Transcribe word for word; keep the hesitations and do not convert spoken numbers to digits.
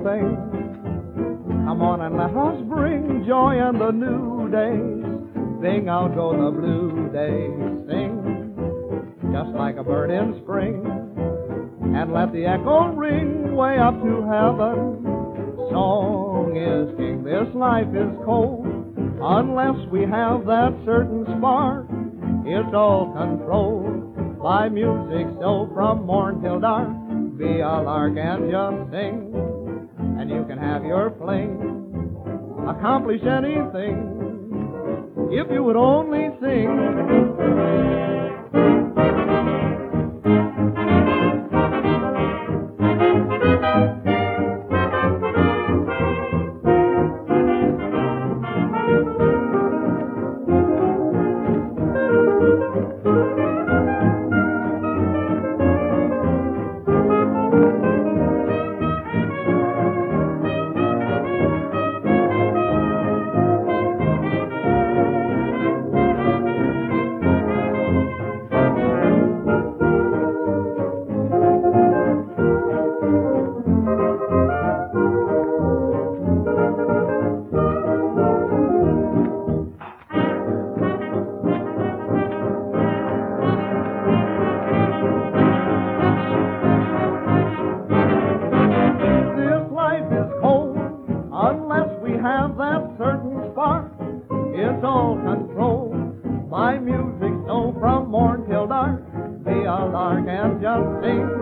thing. Come on and let us bring joy in the new days. Sing out go the blue days. Sing just like a bird in spring. And let the echo ring way up to heaven. Song is king, this life is cold. Unless we have that certain spark, it's all controlled by music. So from morn till dark, be a lark and just sing, and you can have your fling. Accomplish anything if you would only sing. Have that certain spark, it's all controlled by music. So from morn till dark, be a lark and just sing,